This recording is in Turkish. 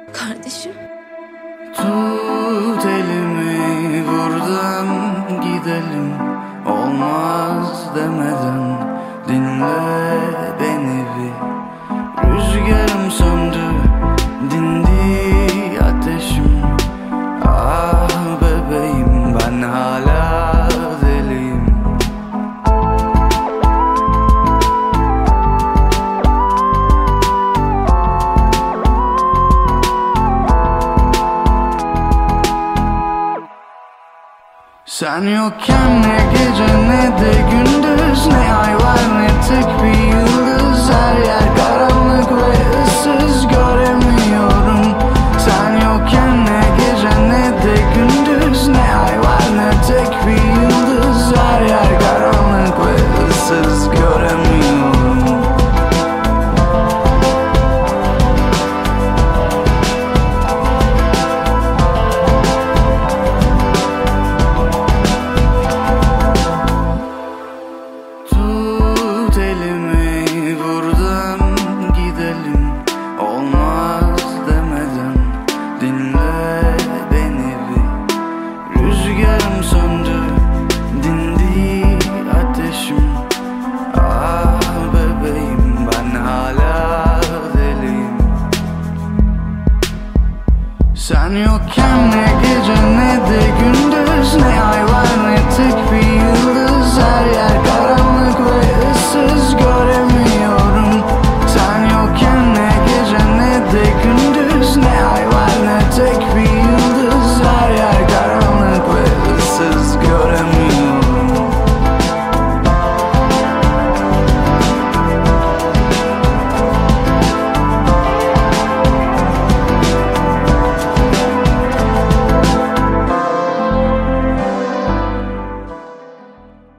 Kardeşim. Tut elimi, buradan gidelim. Olmaz demeden dinle beni bir. Rüzgarım söndü, dindi ateşim. Ah bebeğim, ben hala deliyim. Sen yokken ne gece ne de gündüz, ne ay var ne tek bir yıldız. Her yer karanlık ve ıssız, göremiyorum. Sen yokken ne gece ne de gündüz, ne ay var ne tek bir yıldız. Her yer karanlık ve ıssız, göremiyorum. Tut elimi, buradan gidelim. Olmaz demeden dinle beni bir. Rüzgarım söndü, dindi ateşim. Ah bebeğim, ben hala deliyim. Sen yokken ne gece ne de gündüz, ne ay